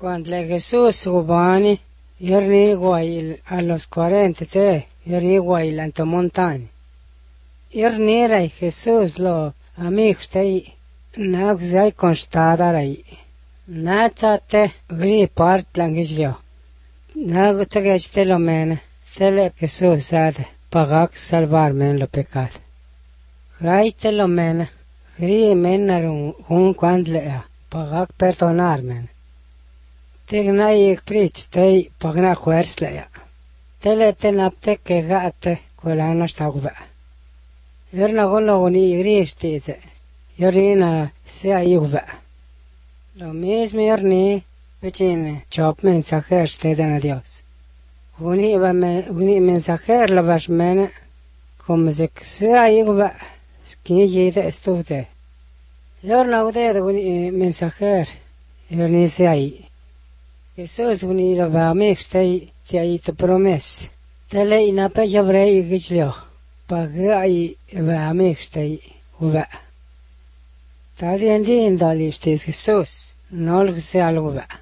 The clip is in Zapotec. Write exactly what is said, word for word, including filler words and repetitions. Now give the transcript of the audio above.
Cuando Jesús gubani, yerni guay a los cuarenta, che, yerni guay lanto montaña. Yerni ray Jesús lo amigos te nag zay constada ray. Na chate gri part langizlio. Nag te lo mena, tele Jesús sade, pagak salvarme en lo pecado. Ray te lo mena, gri menarun un quandlea, pagak perdonarme. Tegna ik prich te pagna huerslea. Tele te napte que gate colana stagva. Yerna gono goni gristize. Yerina sea yuva. Lo mismo yerni vecine chop mensajer steden a Dios. Uni va me uni mensajer la vas mena como se sea yuva skin yede estuvte. Yerna ude de uni mensajer yerni sea yi. Jesús unido va me stay ti ai to promes. Tele ina pe javrei gichlio. Pagai va me stay uva. Tali endi indali stes Jesús. Nolg se algo va.